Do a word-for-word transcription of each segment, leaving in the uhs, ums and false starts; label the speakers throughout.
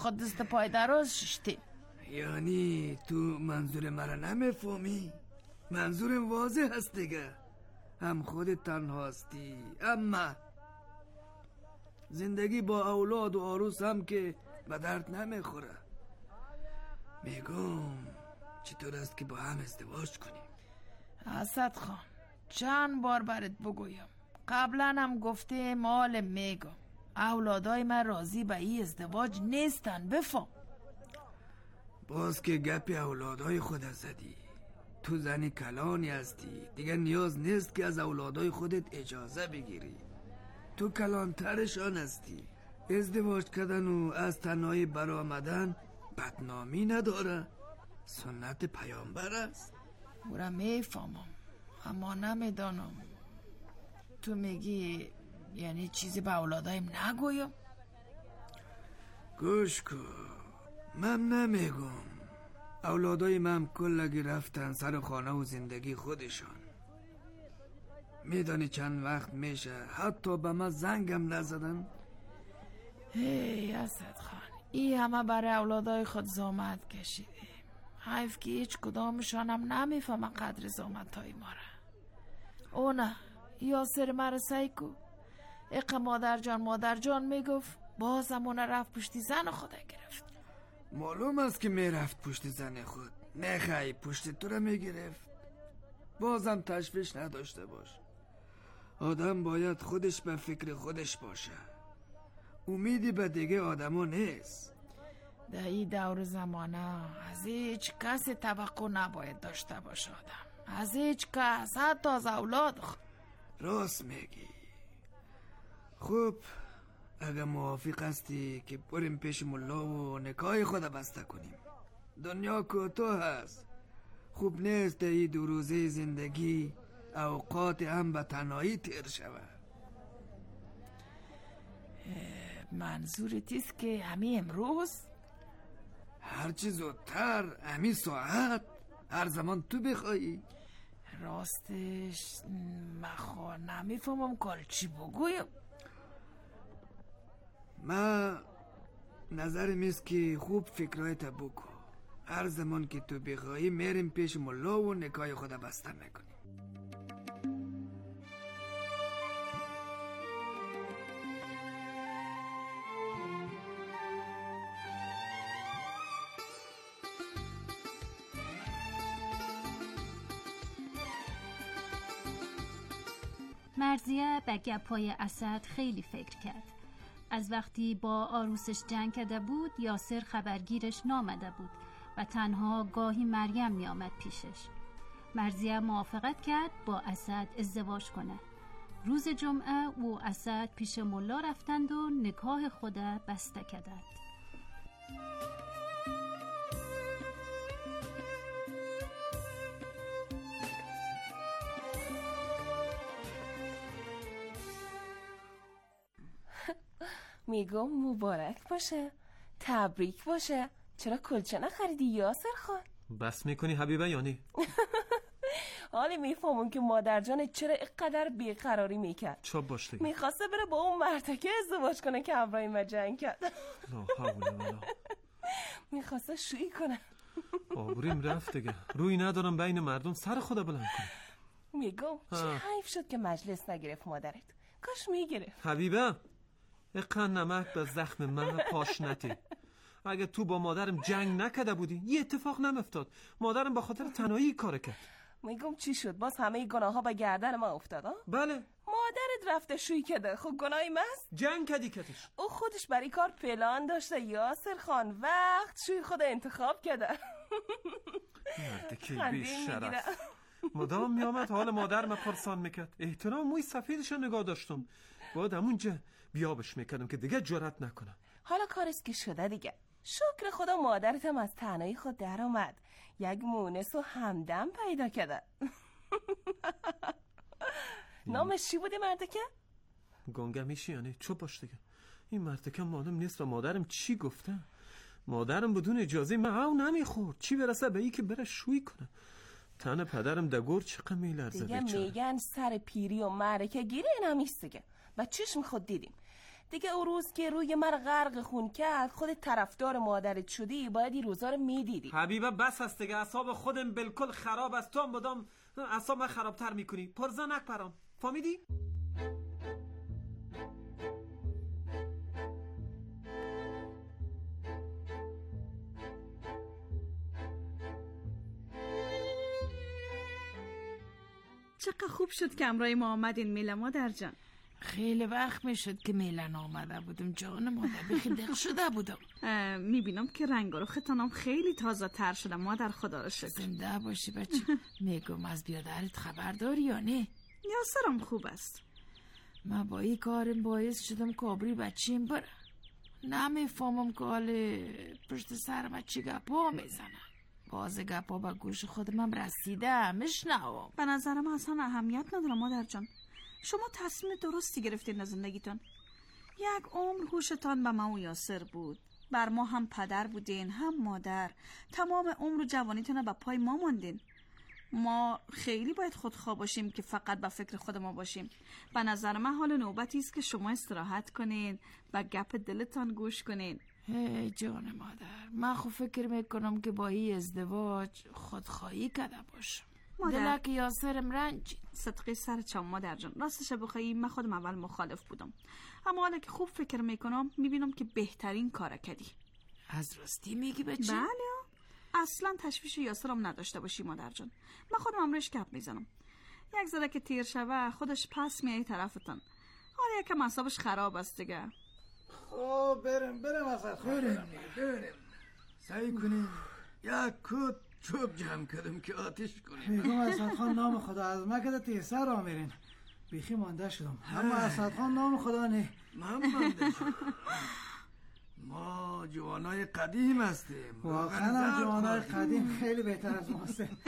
Speaker 1: خود دست پای دراز ششتی.
Speaker 2: یعنی تو منظور مرا نمیفهمی؟ منظورم واضح هست دیگه. هم خودت تنها هستی، اما زندگی با اولاد و عروس هم که به درد نمیخوره. میگم چطور است که با هم ازدواج کنیم؟
Speaker 1: اسد خان چند بار برات بگویم، قبلا هم گفته مال میگم اولادای من راضی به این ازدواج نیستن. بفهم.
Speaker 2: باز که گپی اولادای خود زدی. تو زنی کلانی هستی، دیگه نیاز نیست که از اولادای خودت اجازه بگیری. تو کلانترشان هستی. ازدواج کردن و از تنهایی برآمدن بدنامی نداره، سنت پیامبر است.
Speaker 1: او را میفهمم اما نمیدانم تو میگی یعنی چیزی به اولادایم نگویم؟
Speaker 2: گوش کن، من نمیگم. اولادای من کلگی رفتن سر خانه و زندگی خودشان. میدانی چند وقت میشه حتی به من زنگم نزدن؟
Speaker 1: هی اسد خان، ای همه برای اولادای خود زحمت کشیدیم، حیف که هیچ کدامشان هم نمیفهمه قدر زحمتای ما را. او نه یاسر مرا سیکو اق مادر جان مادر جان میگفت، بازمونه رفت پشتی زن خود گرفت.
Speaker 2: معلوم است که میرفت پشت زن خود، نخی پشت تو را میگرفت. بازم تشویش نداشته باش. آدم باید خودش به فکر خودش باشه. امیدی به دیگه آدمو نیست.
Speaker 1: در این دور زمانه از هیچ کس توقع نباید داشته باشه آدم، از هیچ کس، حتی از اولاد خود.
Speaker 2: راست میگی. خوب، اگه موافق هستی که بریم پیش ملا و نکاح خود بسته کنیم. دنیا کوتاه هست، خوب نیست این دو روزه زندگی اوقات هم به تنهایی تیر شود.
Speaker 1: منظورت است که همین امروز؟
Speaker 2: هرچی زودتر، همین ساعت، هر زمان تو بخوایی.
Speaker 1: راستش مخواه نمیفهمم کار چی بگویم.
Speaker 2: من نظرم است که خوب فکرایت بکن. هر زمان که تو بخوایی میریم پیش ملا و نکاح خود بسته میکنیم.
Speaker 3: مرضیه به گپای اسد خیلی فکر کرد. از وقتی با عروسش جنگ کرده بود یاسر خبرگیرش نامده بود و تنها گاهی مریم می آمد پیشش. مرضیه موافقت کرد با اسد ازدواج کنه. روز جمعه او اسد پیش ملا رفتند و نکاح خود بسته کردند.
Speaker 4: میگم مبارک باشه، تبریک باشه. چرا کلچه نخریدی یاسر خان؟
Speaker 5: بس میکنی حبیبه یانی؟
Speaker 4: حالی میفهمم که مادر جانت چرا اینقدر بیقراری میکرد.
Speaker 5: چوب باشتی
Speaker 4: میخواسته بره با اون مرتکه ازدواج کنه که همراهی ما جنگ کرد.
Speaker 5: لا حول ولا.
Speaker 4: میخواسته شویی کنه.
Speaker 5: آبرویم رفت دیگه. روی ندارم بین مردم سر خدا بلند کنم.
Speaker 4: میگم چه حیف شد که مجلس نگرفت مادرت، کاش میگرفت.
Speaker 5: حبیبه اقن نمک به زخم من پاش نتی. اگه تو با مادرم جنگ نکده بودی یه اتفاق نمیفتاد. مادرم با خاطر تنهایی کار کرد.
Speaker 4: میگم چی شد باز همه گناه ها به گردن ما افتاد ها؟
Speaker 5: بله.
Speaker 4: مادرت رفته شوی کده، خب گناهی مست؟
Speaker 5: جنگ کدی کتش.
Speaker 4: او خودش برای کار پلان داشته یاسر خان، وقت شوی خود انتخاب کرده.
Speaker 5: مرده که بی شرف مدام میامد حال مادر ما پرسان میکرد. احترام موی سفیدش نگاه داشتم، باید همونجا بیابش میکردم که دیگه جرأت نکنم.
Speaker 4: حالا کارش که شده دیگه، شکر خدا مادرتم از تنهایی خود در آمد، یک مونس و همدم پیدا کرده. نامش چی بوده مردکه؟
Speaker 5: گنگه میشی یعنی چوب باش دیگه. این مردکه معلوم نیست و مادرم چی گفته. مادرم بدون اجازه من او نمیخورد، چی برسه به ای که بره شوی کنه. تن پدرم دگور چقدر میلرزه
Speaker 4: دیگه
Speaker 5: بیچاره.
Speaker 4: میگن سر پیری و معرکه گیره نمیست دیگه. و چشم خود دیدیم دیگه اون روز که روی من غرق خون کرد، خودت طرفدار مادرت شدی، باید این روزا رو میدیدی.
Speaker 5: حبیبه بس است دیگه، اعصاب خودم بالکل خراب است، تو هم بدم اعصاب من خرابتر میکنی. پرزا نک پرام، فهمیدی؟
Speaker 6: چقدر خوب شد که امرای ما آمدین میله مادر جان.
Speaker 1: خیلی وقت میشد که میلن آمده بودم جان مادر، بخی دق شده بودم.
Speaker 6: میبینم که رنگ و رختانم خیلی تازه تر شده مادر، خدا رو شکر.
Speaker 1: زنده باشی بچه. میگم از بیادرت خبر داری یا نه؟
Speaker 6: یاسرم خوب است.
Speaker 1: من با این کارم باعث شدم کابری بچیم بره. نمیفهمم که حال پشت سرم چی گپا میزنن. باز گپا به گوش خودم رسیده، مشنوم.
Speaker 6: به نظر من اصلا اهمیت نداره مادر جان. شما تصمیم درستی گرفتین از زندگیتون. یک عمر هوشتان به ما و یاسر بود. بر ما هم پدر بودین هم مادر. تمام عمر و جوانیتون به پای ما ماندین. ما خیلی باید خودخواه باشیم که فقط به فکر خود ما باشیم. به نظر من حال نوبتی است که شما استراحت کنین و گپ دلتان گوش کنین.
Speaker 1: هی جان مادر، من خو فکر میکنم که با این ازدواج خودخواهی کرده باشم.
Speaker 6: مادر
Speaker 1: دلک یاسرم رنجید.
Speaker 6: صدقه سر چم مادر جان، راستش بخوایی من خودم اول مخالف بودم، اما حالا که خوب فکر میکنم میبینم که بهترین کار کردی.
Speaker 1: از راستی میگی بچه؟
Speaker 6: بله، اصلا تشویش یاسرم نداشته باشی مادر جان. من خودم امرش گپ میزنم. یک ذره که تیر شوه خودش پس میای طرفتان. حالا یکم اعصابش خراب است دیگه.
Speaker 7: خب بریم بریم اسد خان،
Speaker 2: بریم بریم سعی کنیم یک کت چوب جمع کردم که آتش کنیم.
Speaker 7: میگم اسد خان نام خدا از مکده تیسر را میرین. بیخی مانده شدم، اما اسد خان نام خدا نه.
Speaker 2: من مانده شدم. ما جوانای قدیم هستیم.
Speaker 7: واقعا جوانای قدیم خیلی بهتر از ما هستیم.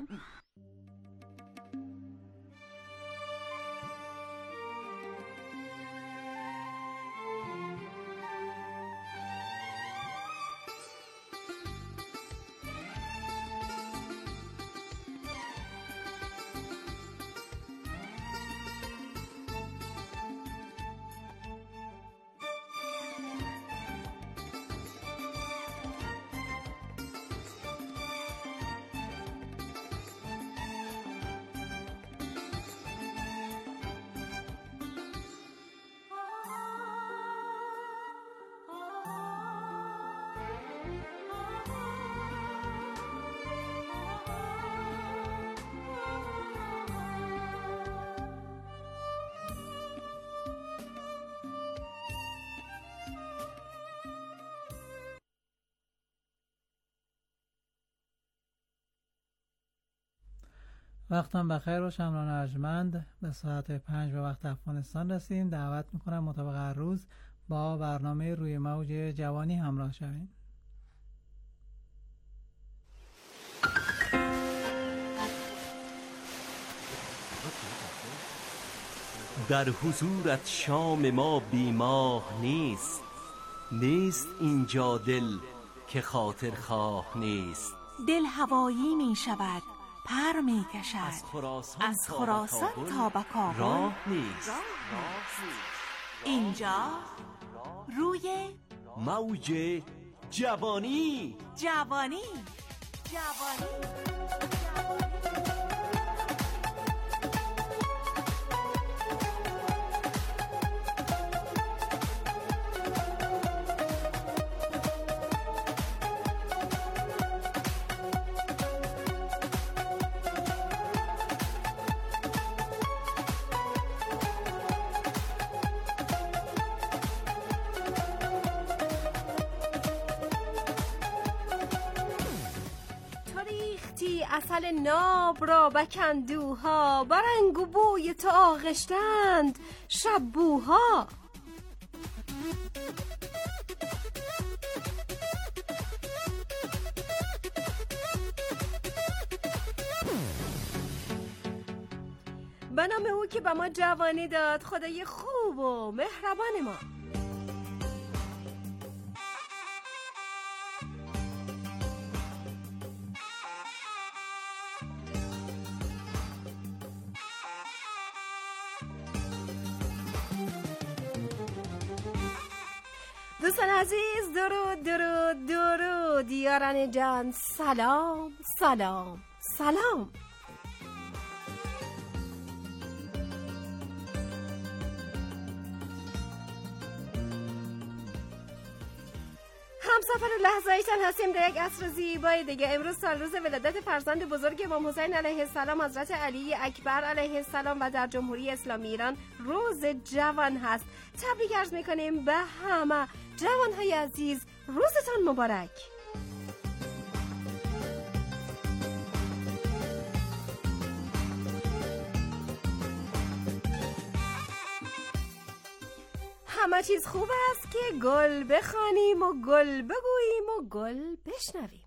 Speaker 7: وقتم بخیر باش همراهان ارجمند. به ساعت پنج به وقت افغانستان رسیدیم. دعوت میکنم مطابق هر روز با برنامه روی موج جوانی همراه شویم.
Speaker 8: در حضورت شام ما بیماه نیست، نیست اینجا دل که خاطر خواه نیست.
Speaker 9: دل هوایی می شود، پر می کشد،
Speaker 8: از خراسان,
Speaker 9: از خراسان تا به کابل
Speaker 8: راه نیست.
Speaker 9: اینجا روی
Speaker 8: موج جوانی.
Speaker 9: جوانی جوانی
Speaker 10: اصل ناب را بکندوها، برنگ و بوی تو آغشتند شبوها. به نام او که به ما جوانی داد، خدای خوب و مهربان ما. دوستان عزیز، درود درود درود. یاران جان، سلام سلام سلام. همسفر لحظه‌ایتان هستیم در یک عصر زیبای دیگه. امروز سال روز ولادت فرزند بزرگ امام حسین علیه السلام حضرت علی اکبر علیه السلام و در جمهوری اسلامی ایران روز جوان هست. تبریک عرض میکنیم به همه جوانهای عزیز، روزتان مبارک. همه چیز خوب است که گل بخوانیم و گل بگوییم و گل بشنویم.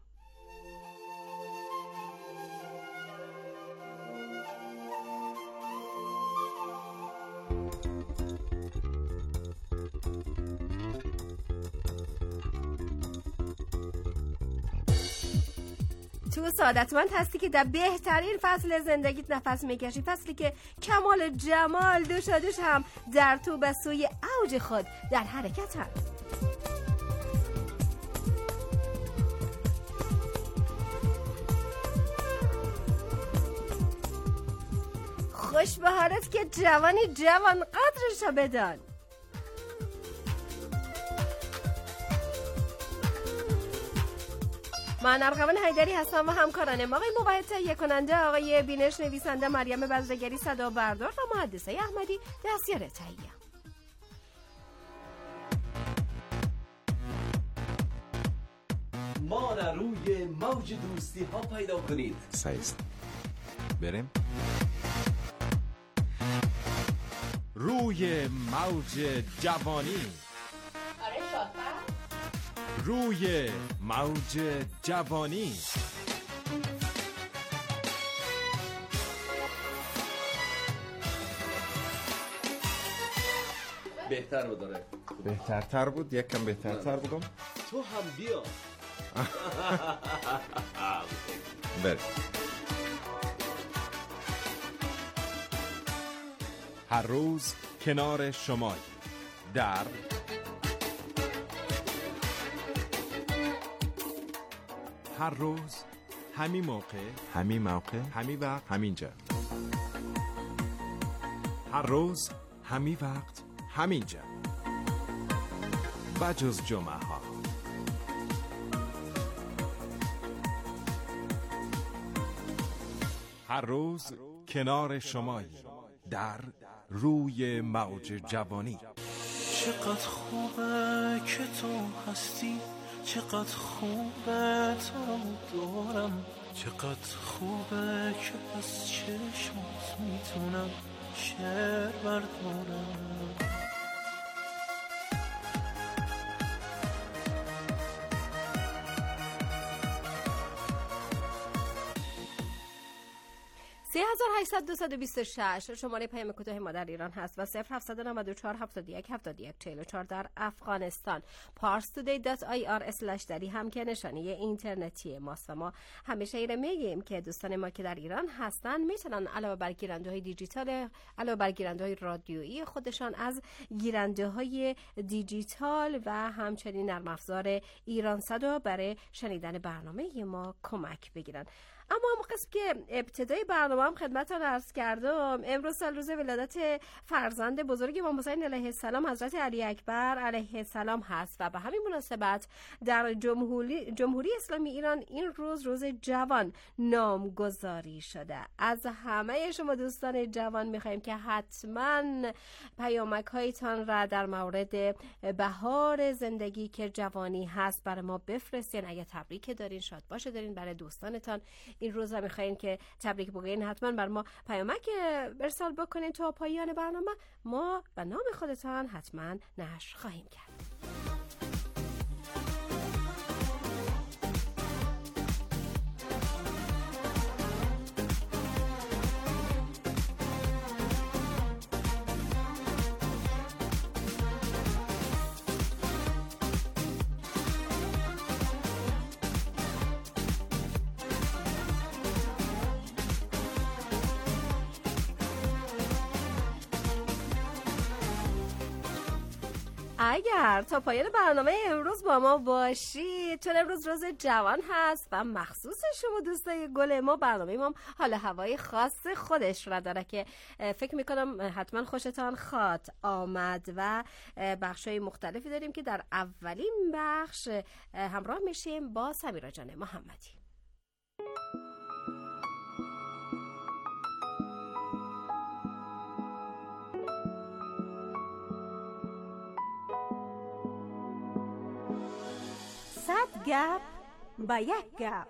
Speaker 10: تو سعادتمند هستی که در بهترین فصل زندگیت نفس میکشی، فصلی که کمال جمال دوش و دوش هم در تو به سوی اوج خود در حرکت هست. خوش به حالت که جوانی جوان قدرشو بدان. من ارغوان حیدری هستم و همکارانم آقای موحد تهیه کننده، آقای بینش نویسنده، مریم بزرگری صدا بردار و مهندسه احمدی دستیار تهیه.
Speaker 8: ما را روی موج دوستی ها پیدا کنید.
Speaker 11: سایست بریم
Speaker 12: روی موج جوانی.
Speaker 10: آره شاطر.
Speaker 12: روی موج جوانی.
Speaker 8: بهتر بود داره.
Speaker 11: بهترتر بود، یک کم بهترتر بودم.
Speaker 8: تو هم بیا.
Speaker 11: بریم.
Speaker 12: هر روز کنار شمای در هر روز همین موقع
Speaker 11: همین موقع
Speaker 12: همین وقت
Speaker 11: همینجا.
Speaker 12: هر روز همین وقت همینجا، بجز جمعه ها. هر روز کنار شمایی در روی موج جوانی.
Speaker 13: چقدر خوبه که تو هستی، چقدر خوبه تو دارم، چقدر خوبه که از چشمات میتونم شعر بردارم.
Speaker 10: سه هزار و هشتصد دویست و بیست و شش شماره پیام کوتاه ما در ایران هست و صفر هفتصد و نود و چهار هفتاد و یک هفتاد و یک چهل و چهار در افغانستان. پارس تودی دات آی آر اسلش دری هم که نشانی اینترنتی ماست و ما همیشه ایره میگیم که دوستان ما که در ایران هستن میتونن علاوه بر گیرنده های دیجیتال، علاوه بر گیرنده های رادیویی خودشان، از گیرنده های دیجیتال و همچنین نرم افزار ایران صدا برای شنیدن برنامه ما کمک بگیرن. اما هم قسم که ابتدای برنامه هم خدمتتان عرض کردم، امروز سال روز ولادت فرزند بزرگ امام حسین علیه السلام حضرت علی اکبر علیه السلام هست و به همین مناسبت در جمهوری جمهوری اسلامی ایران این روز روز جوان نامگذاری شده. از همه شما دوستان جوان میخوایم که حتما پیامک هایتان را در مورد بهار زندگی که جوانی هست برای ما بفرستین. اگه تبریک دارین، شاد باشه دارین برای دوستانتان این روز هم میخواین که تبریک بگین، حتما بر ما پیامک ارسال بکنین. تا پایان برنامه ما به نام خودتان حتما نشر خواهیم کرد. اگر تا پایان برنامه امروز با ما باشید، چون امروز روز جوان هست و مخصوص شما دوستای گل ما، برنامه ما حالا هوای خاص خودش را داره که فکر میکنم حتما خوشتان خواد آمد و بخشای مختلفی داریم که در اولین بخش همراه میشیم با سمیرا جان محمدی.
Speaker 14: صد گپ با یک گپ.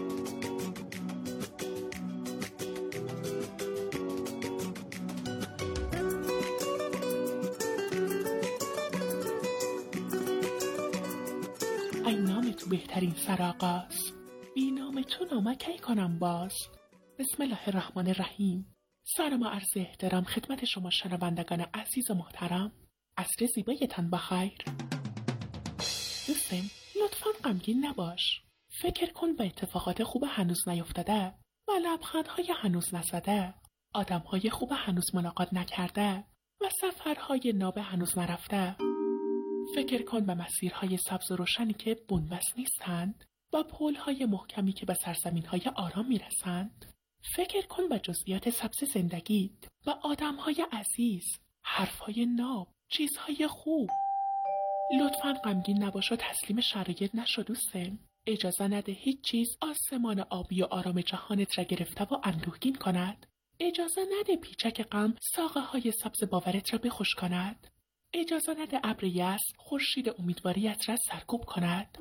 Speaker 15: ای نام تو بهترین سرآغاز، بی نام تو نامکی کنم باز. بسم الله الرحمن الرحیم. سلام و عرض احترام خدمت شما شنوندگان عزیز و محترم. عصر زیبایتان بخیر. دوستم لطفاً غمگین نباش. فکر کن به اتفاقات خوب هنوز نیفتاده و لبخندهای هنوز نزده، آدمهای خوب هنوز ملاقات نکرده و سفرهای ناب هنوز نرفته. فکر کن به مسیرهای سبز و روشنی که بنبست نیستند، با پلهای محکمی که به سرزمینهای آرام میرسند. فکر کن به جزئیات سبز زندگیت و آدمهای عزیز، حرفهای ناب، چیزهای خوب. لطفاً غمگین نباش و تسلیم شرایط نشو دوستم. اجازه نده هیچ چیز آسمان آبی و آرام جهانت را گرفته و اندوهگین کند. اجازه نده پیچک غم ساقه های سبز باورت را بخوش کند. اجازه نده ابر یأس خورشید امیدواریت را سرکوب کند.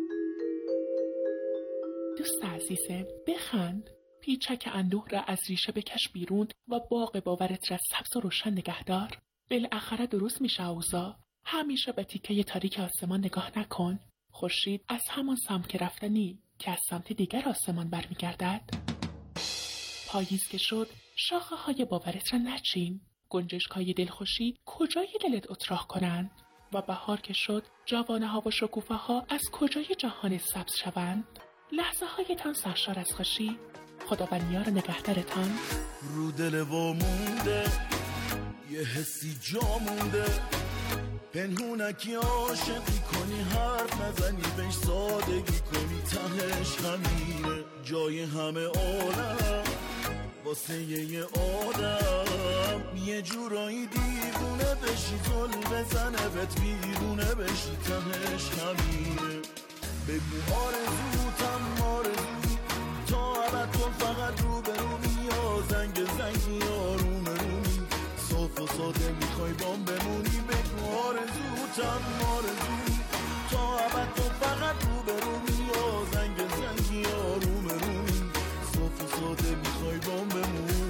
Speaker 15: دوست عزیزم بخند. پیچک اندوه را از ریشه بکش بیرون و باغ باورت را سبز و روشن نگهدار. بالاخره درست میشه اوضاع. همیشه به تیکه تاریک آسمان نگاه نکن. خورشید از همان سمت که رفتنی که از سمت دیگر آسمان برمیگردد. پاییز که شد شاخه های باورت را نچین. گنجشک های دلخوشی کجای دلت اتراق کنند؟ و بهار که شد جوانه ها و شکوفه ها از کجای جهان سبز شوند؟ لحظه هایتان سرشار از خوشی. خداوند یار نگهدارتان.
Speaker 13: رو دل و مونده یه حسی جا مونده، پنهونکی عاشقی کنی حرف نزنی بهش سادگی کنی، تهش همینه جای همه عالم واسه یه آدم. یه جورایی دیوونه بشی زل بزنه بهت بیرونه بشی، تهش همینه. بگو آرزوتم آرزو تا ابد کن فقط رو به رومی، یا زنگ زنگی آروم رومی، صاف و ساده میخوای بام بمونی. بگو آرزوتم آرزو تا ابد کن فقط رو به رومی، یا زنگ زنگی آروم رومی، صاف و ساده میخوای بام بمونی.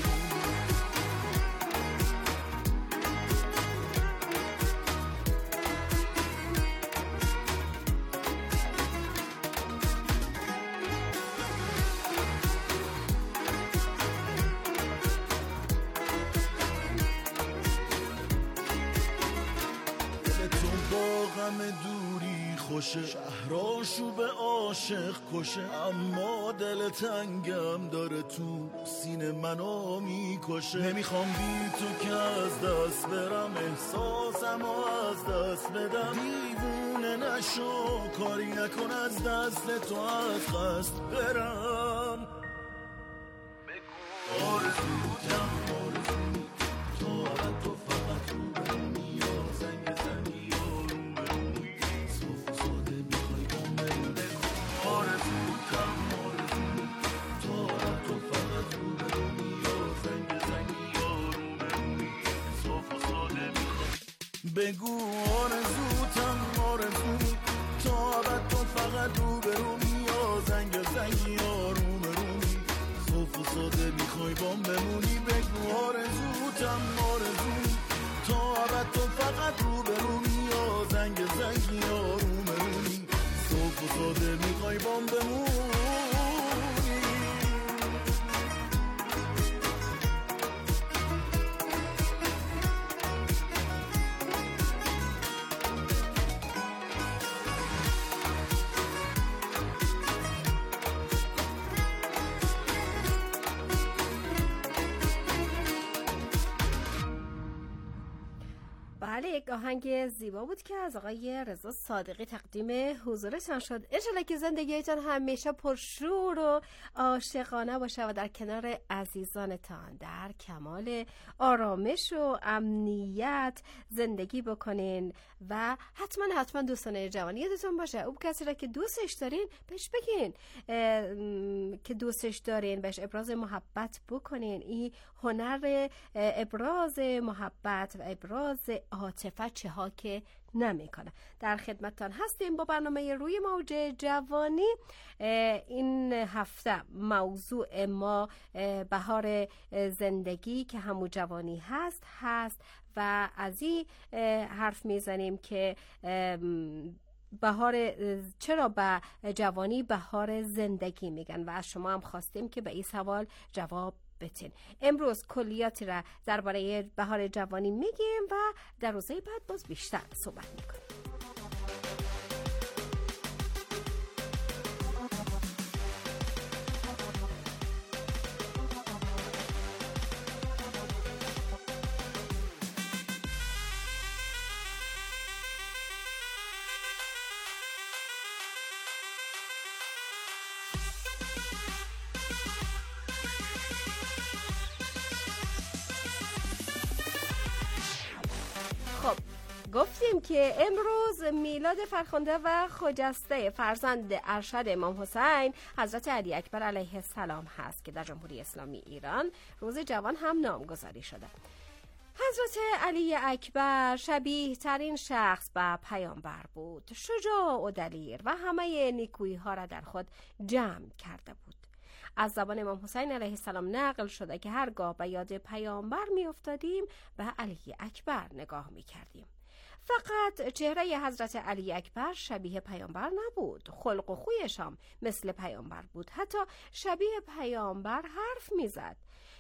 Speaker 13: غم دوری خوشه، شهراشو به عاشق کشه، اما دل تنگم داره تو سینه منو میکشه. نمیخوام بی تو که از دست برم، احساسم از دست بدم. دیوونه نشو کاری نکن از دست تو از قصد برم. بگو آرزوتم آرزو تو ابد تو فقط رو برمی، یا زنگ زنی بگو آرزوتم آرزو تا ابد تو فقط رو به رومی، یا زنگ زنگی آروم رومی، صاف و ساده میخوای بام بمونی. بگو آرزوتم آرزو تا ابد تو فقط رو به رومی، یا زنگ زنگی آروم رومی، صاف و ساده میخوای بام بمونی.
Speaker 10: بله، یک آهنگ زیبا بود که از آقای رضا صادقی تقدیم حضورتان شد. انشالله که زندگیتان همیشه پرشور و عاشقانه باشه و در کنار عزیزانتان در کمال آرامش و امنیت زندگی بکنین و حتما حتما دوستان جوانی یادتون باشه اون کسی را که دوستش دارین بهش بگین که دوستش دارین، بهش ابراز محبت بکنین. این هنر ابراز محبت و ابراز عاطفه چه ها که نمیکنه. در خدمتتان هستیم با برنامه روی موج جوانی. این هفته موضوع ما بهار زندگی که همو جوانی هست هست و از این حرف میزنیم که بهار، چرا به جوانی بهار زندگی میگن و از شما هم خواستیم که به این سوال جواب بتین. امروز کلیاتی را درباره بهار جوانی میگیم و در روزهای بعد باز بیشتر صحبت میکنیم. خب گفتیم که امروز میلاد فرخنده و خجسته فرزند ارشد امام حسین حضرت علی اکبر علیه السلام هست که در جمهوری اسلامی ایران روز جوان هم نامگذاری شده. حضرت علی اکبر شبیه ترین شخص به پیامبر بود، شجاع و دلیر و همه نیکویی ها را در خود جمع کرده بود. از زبان امام حسین علیه السلام نقل شده که هرگاه به یاد پیامبر می افتادیم به علی اکبر نگاه می کردیم. فقط چهره حضرت علی اکبر شبیه پیامبر نبود، خلق و خویش هم مثل پیامبر بود، حتی شبیه پیامبر حرف می زد.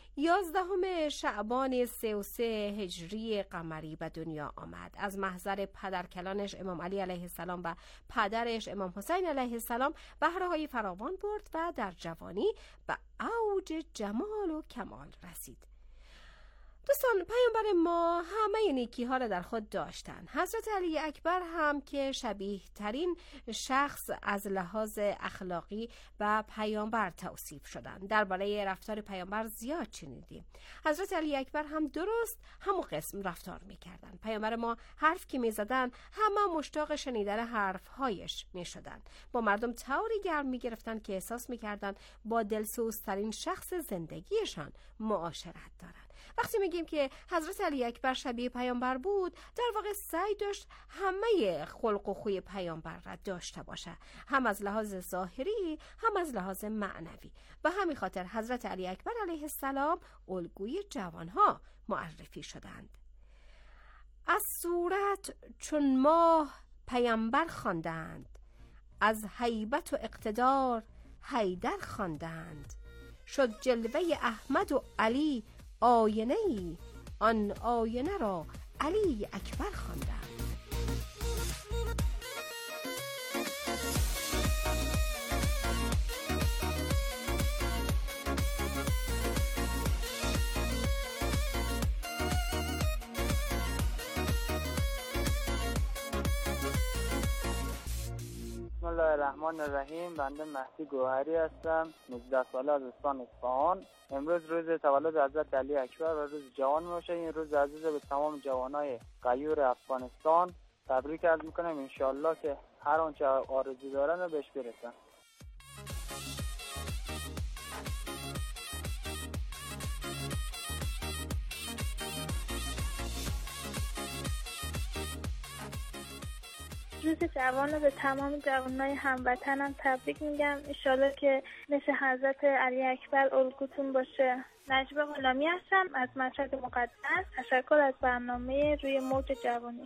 Speaker 10: یازدهم شعبان سه و سه هجری قمری به دنیا آمد. از محضر پدرکلانش امام علی علیه السلام و پدرش امام حسین علیه السلام بهره‌های فراوان برد و در جوانی به اوج جمال و کمال رسید. دوستان، پیامبر ما همه نیکی ها را در خود داشتند. حضرت علی اکبر هم که شبیه ترین شخص از لحاظ اخلاقی به پیامبر توصیف شدند. درباره رفتار پیامبر زیاد شنیدیم. حضرت علی اکبر هم درست همون قسم رفتار میکردن. پیامبر ما حرف که میزدن همه مشتاق شنیدن حرف هایش میشدن. با مردم طوری گرم میگرفتن که احساس میکردن با دلسوزترین شخص زندگیشان معاشرت دارن. وقتی میگیم که حضرت علی اکبر شبیه پیامبر بود، در واقع سعی داشت همه خلق و خوی پیامبر را داشته باشه، هم از لحاظ ظاهری هم از لحاظ معنوی. به همین خاطر حضرت علی اکبر علیه السلام الگوی جوانها معرفی شدند. از صورت چون ماه پیامبر خواندند، از هیبت و اقتدار حیدر خواندند. شد جلوه احمد و علی آینه ای، آن آینه را علی اکبر خواندند.
Speaker 16: بسم الله الرحمن الرحیم. بنده مهدی گوهری هستم، نوزده ساله از استان اصفهان. امروز روز تولد حضرت علی اکبر و روز جوان باشه. این روز عزیز به تمام جوانای غیور افغانستان تبریک عرض میکنم. انشالله که هر آنچه آرزو دارن رو بهش برسن.
Speaker 17: روز جوان رو به تمام جوانای هموطنم تبریک میگم. انشالله که مثل حضرت علی اکبر الگوتون باشه. نجمه غلامی هستم از مشهد مقدس. تشکر از برنامه روی موج جوانی.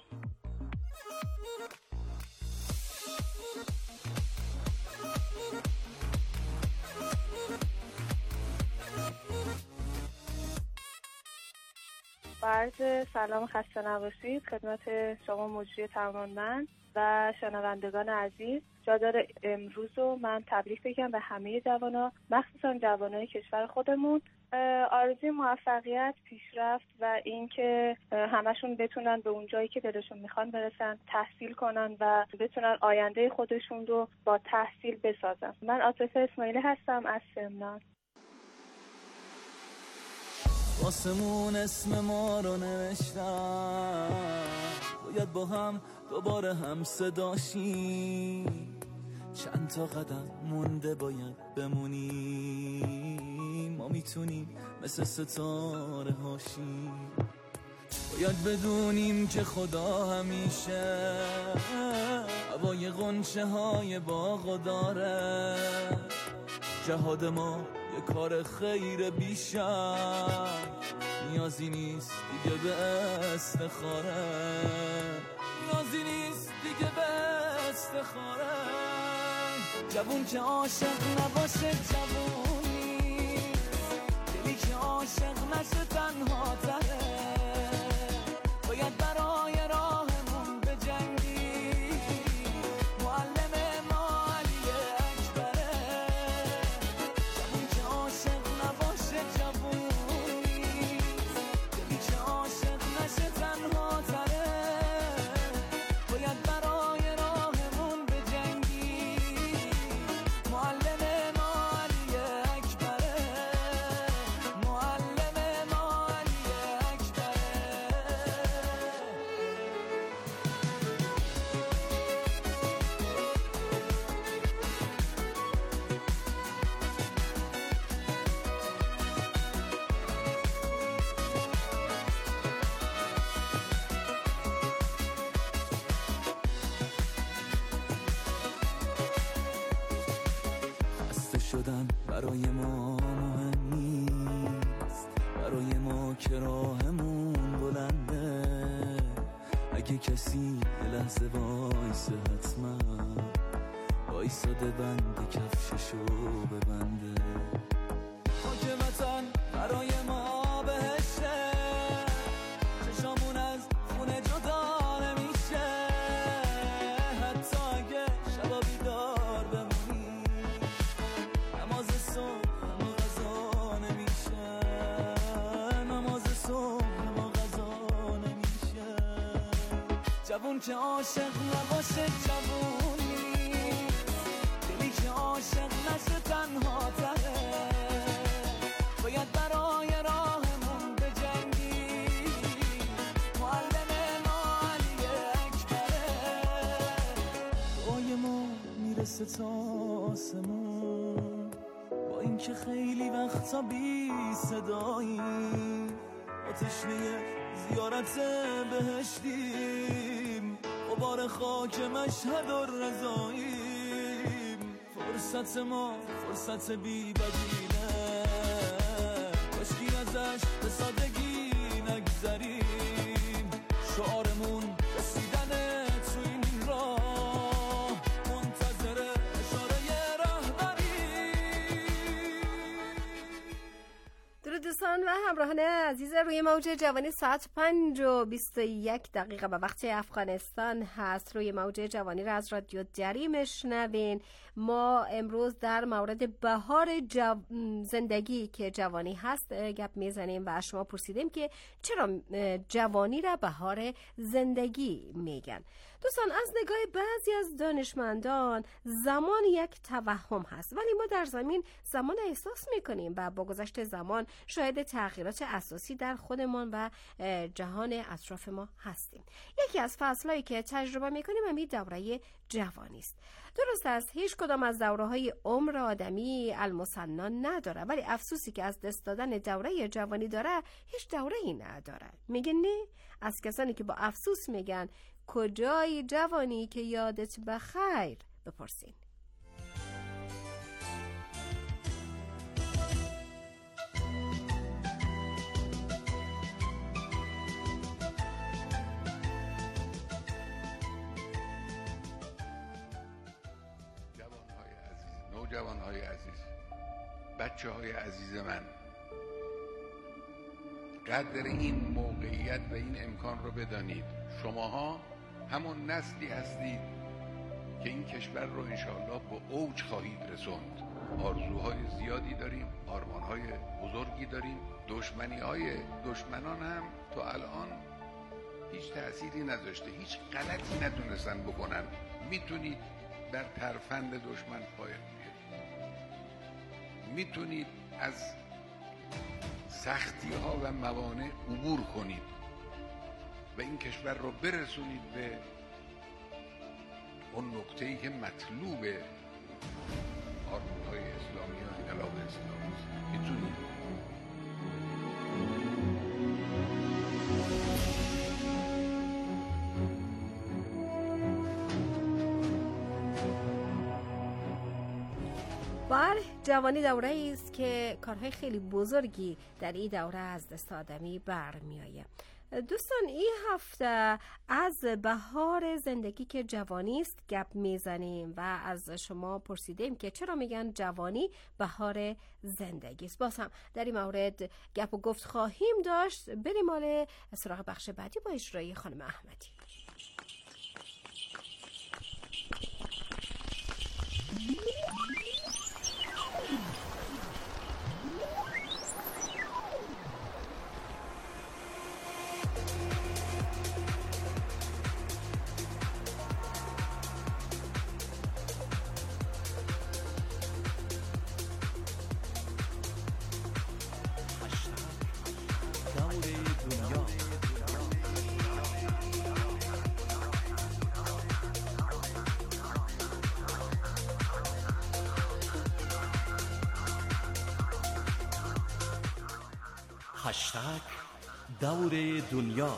Speaker 18: عرض سلام خسته نباشید خدمت شما مجری توانمند و شنوندگان عزیز. جا داره امروز رو من تبریک بگم به همه جوانا، مخصوصا جوانای کشور خودمون. آرزوی موفقیت، پیشرفت و اینکه همشون بتونن به اون جایی که دلشون میخوان برسن، تحصیل کنن و بتونن آینده خودشون رو با تحصیل بسازن. من عاطفه اسماعیلی هستم از سمنان.
Speaker 13: آسمون اسم ما رو نوشتم، باید با هم دوباره هم صداشیم. چند تا قدم مونده باید بمونیم، ما میتونیم مثل ستاره هاشیم. باید بدونیم که خدا همیشه هوای غنچه های باغ داره. جهاد ما یه کار خیر بیشتر، نیازی نیست دیگه به استخاره، نیازی نیست دیگه به استخاره. جوون که عاشق نباشه جوونی، دلی که عاشق نشه تنها تره. باید برای راهمون بجنگی، معلم ما علی اکبره. جوون که عاشق نباشه جوونی، دلی که عاشق نشه تنها تره. باید برای راهمون بجنگی، معلم ما علی اکبره، معلم ما علی اکبره. خسته شدن برای ما مهم نیست، برای ما که راهمون بلنده. اگه کسی یه لحظه وایسه حتما وایساده بند کفششو ببنده. خاک وطن برای ما بهشه، چشامون از خونه جدا نمیشه. حتی اگه شبا بیدار بمونی، نماز صبح ما غذا نمیشه، نماز صبح ما غذا نمیشه. جوون که عاشق نباشه جوونی، دلی که عاشق نشه تنها تره. باید برای راهمون بجنگی، معلم ما علی اکبره. دعای ما میرسه تا آسمون، با اینکه خیلی وقتا بی صدایی. با تشنه زیارت بهشتیم، غبار خاک مشهد و رضاییم. فرصت ما فرصت بی بدیله، کاشکی ازش به سادگی نگذریم. شعارمون رسیدن تو این راه، منتظر اشاره رهبری.
Speaker 10: درود دوستان و همراهان عزیز روی موج جوانی، ساعت پنج و بیست و یک دقیقه به وقت افغانستان هست. روی موج جوانی را از رادیو دری میشنوین. ما امروز در مورد بهار جو... زندگی که جوانی هست گپ میزنیم و شما پرسیدیم که چرا جوانی را بهار زندگی میگن. دوستان، از نگاه بعضی از دانشمندان زمان یک توهم هست، ولی ما در زمین زمان احساس میکنیم و با گذشت زمان شاهد تغییرات اساسی در خودمان و جهان اطراف ما هستیم. یکی از فصلهایی که تجربه میکنیم همین دوره جوانی است. درست است هیچ کدام از دوره‌های عمر آدمی المثنا نداره، ولی افسوسی که از دست دادن دوره جوانی داره هیچ دوره‌ای نداره. میگن نه؟ از کسانی که با افسوس میگن کجای جوانی که یادت بخیر بپرسین.
Speaker 19: جوانهای عزیز، بچه های عزیز من، قدر این موقعیت و این امکان رو بدانید. شماها همون نسلی هستید که این کشور رو انشاءالله به اوج خواهید رسوند. آرزوهای زیادی داریم، آرمانهای بزرگی داریم. دشمنی‌های دشمنان هم تا الان هیچ تأثیری نذاشته، هیچ غلطی نتونستن بکنن. میتونید بر ترفند دشمن پایان بیارید، میتونید از سختی ها و موانع عبور کنید و این کشور رو برسونید به اون نقطه‌ای که مطلوب آرمان‌های اسلامی و انقلاب اسلامی است. میتونید.
Speaker 10: بله، جوانی دوره است که کارهای خیلی بزرگی در این دوره از دست آدمی برمیآید. دوستان، این هفته از بهار زندگی که جوانی است گپ میزنیم و از شما پرسیدیم که چرا میگن جوانی بهار زندگی است. باز هم در این مورد گپ و گفت خواهیم داشت. بریم مال سراغ بخش بعدی با اجرای خانم احمدی.
Speaker 8: هشتگ دور دنیا.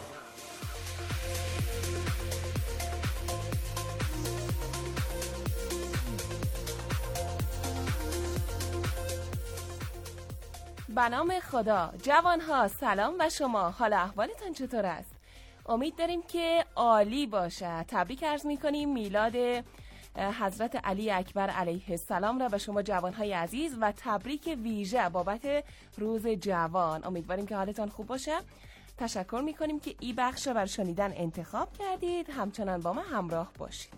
Speaker 4: به نام خدا. جوانها سلام و شما، حال احوالتان چطور است؟ امید داریم که عالی باشه. تبریک عرض میکنیم میلاد حضرت علی اکبر علیه السلام را به شما جوانهای عزیز و تبریک ویژه بابت روز جوان. امیدواریم که حالتان خوب باشه. تشکر میکنیم که این بخش را بر شنیدن انتخاب کردید. همچنان با ما همراه باشید.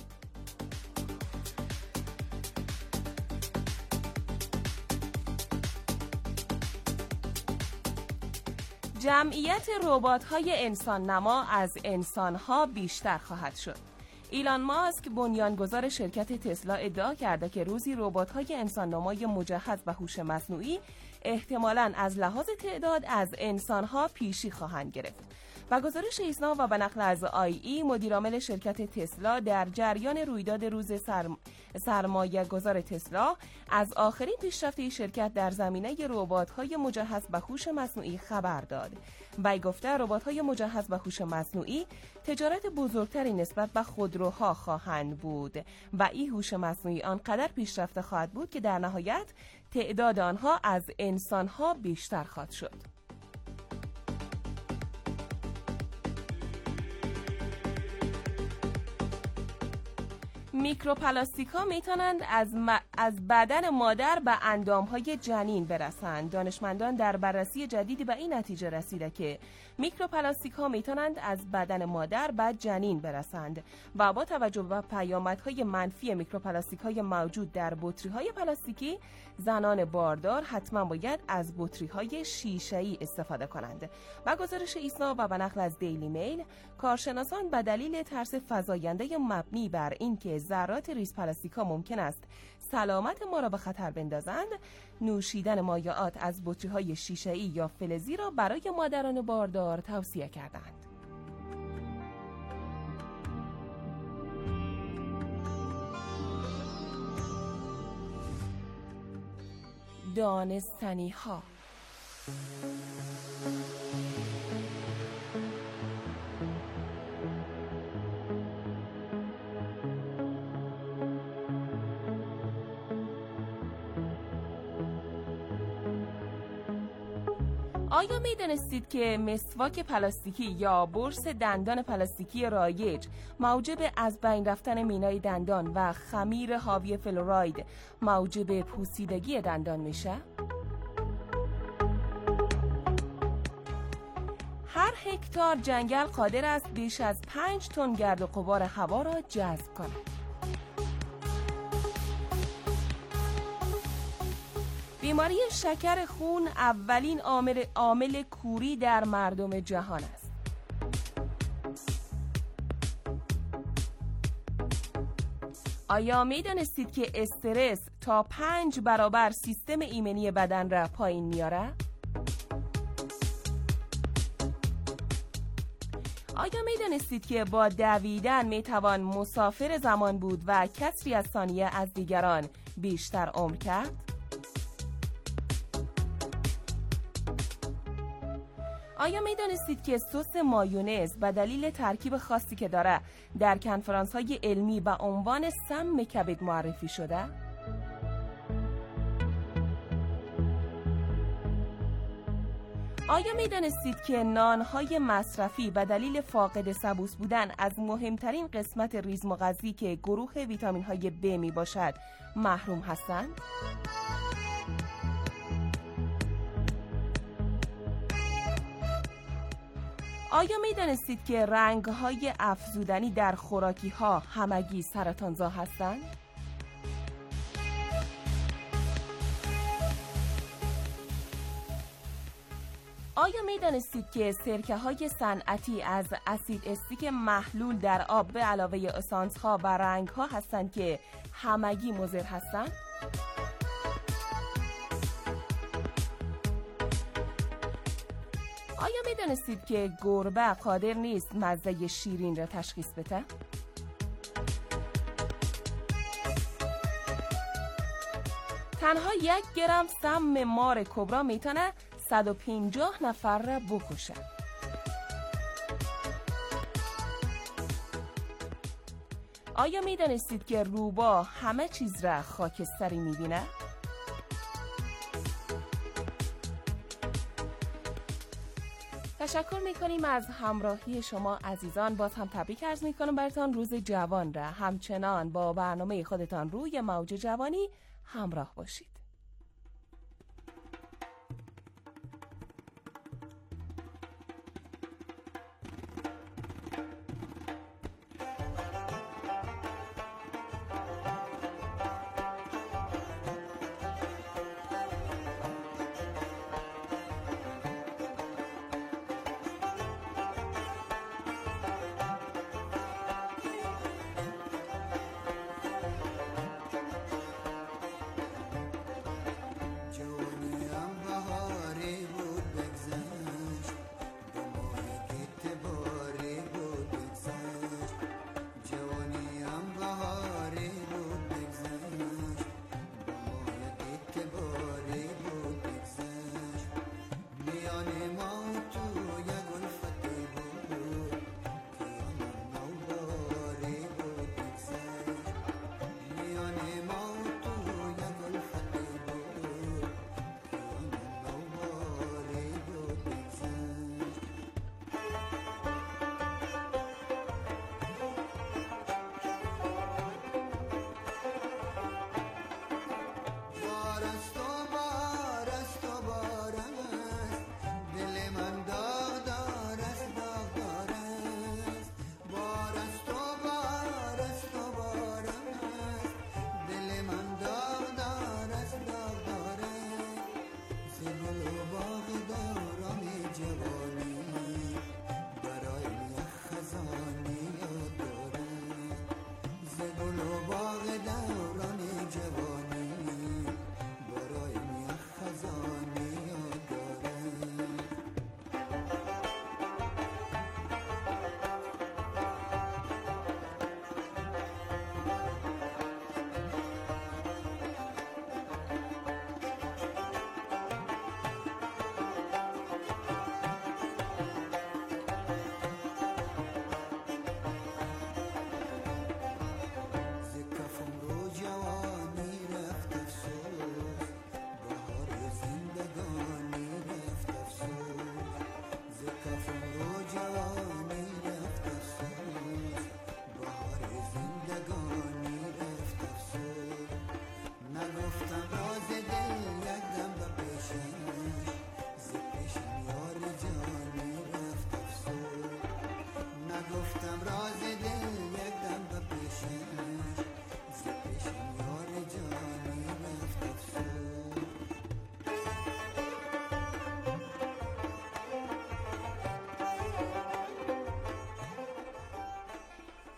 Speaker 4: جمعیت ربات‌های انسان نما از انسان‌ها بیشتر خواهد شد. ایلان ماسک بنیانگذار شرکت تسلا ادعا کرده که روزی ربات‌های انسان نمای مجهز و هوش مصنوعی احتمالاً از لحاظ تعداد از انسان‌ها پیشی خواهند گرفت. و گزارش ایسنا و به نقل از آی ای مدیرعامل شرکت تسلا در جریان رویداد روز سرم... سرمایه گذار تسلا از آخرین پیشرفت این شرکت در زمینه ربات‌های مجهز به هوش مصنوعی خبر داد. وی گفته ربات‌های مجهز به هوش مصنوعی تجارت بزرگتری نسبت به خودروها خواهند بود و این هوش مصنوعی آنقدر پیشرفته خواهد بود که در نهایت تعداد آنها از انسان‌ها بیشتر خواهد شد. میکروپلاستیک ها میتونند از, م... از بدن مادر به اندامهای جنین برسند. دانشمندان در بررسی جدیدی به این نتیجه رسیده که میکروپلاستیک ها میتونند از بدن مادر به جنین برسند و با توجه به پیامدهای منفی میکروپلاستیک های موجود در بطری های پلاستیکی، زنان باردار حتما باید از بطری های شیشه‌ای استفاده کنند. و گزارش ایسنا و به نقل از دیلی میل، کارشناسان به دلیل ترس فزاینده مبنی بر اینکه ذرات ریز پلاستیک ها ممکن است سلامت ما را به خطر بندازند، نوشیدن مایعات از بطری های شیشه‌ای یا فلزی را برای مادران باردار توصیه کردند. دانستنی ها. آیا می دانستید که مسواک پلاستیکی یا برس دندان پلاستیکی رایج موجب از بین رفتن مینای دندان و خمیر حاوی فلوراید موجب پوسیدگی دندان میشه؟ هر هکتار جنگل قادر است بیش از پنج تن گرد و غبار هوا را جذب کند. بیماری شکر خون اولین عامل عامل کوری در مردم جهان است. آیا می‌دانستید که استرس تا پنج برابر سیستم ایمنی بدن را پایین میاره؟ آیا می‌دانستید که با دویدن میتوان مسافر زمان بود و کسری از ثانیه از دیگران بیشتر عمر کرد؟ آیا می‌دانستید که سس مایونز به دلیل ترکیب خاصی که داره در کنفرانس‌های علمی به عنوان سم کبد معرفی شده؟ آیا می‌دانستید که نان‌های مصرفی به دلیل فاقد سبوس بودن از مهمترین قسمت ریز مغذی که گروه ویتامین‌های ب میباشد محروم هستند؟ آیا می‌دانستید که رنگ‌های افزودنی در خوراکی‌ها همگی سرطانزا هستند؟ آیا می‌دانستید که سرکه‌های صنعتی از اسید استیک محلول در آب به علاوه اسانس‌ها و رنگ‌ها هستند که همگی مضر هستند؟ آیا می‌دانستید که گربه قادر نیست مزه شیرین را تشخیص بده؟ تنها یک گرم سم مار کبرا میتونه صد و پنجاه نفر را بکشه. آیا میدانستید که روبا همه چیز را خاکستری میبینه؟ تشکر میکنیم از همراهی شما عزیزان. باز هم تبریک عرض میکنم براتون روز جوان را. همچنان با برنامه خودتان روی موج جوانی همراه باشید.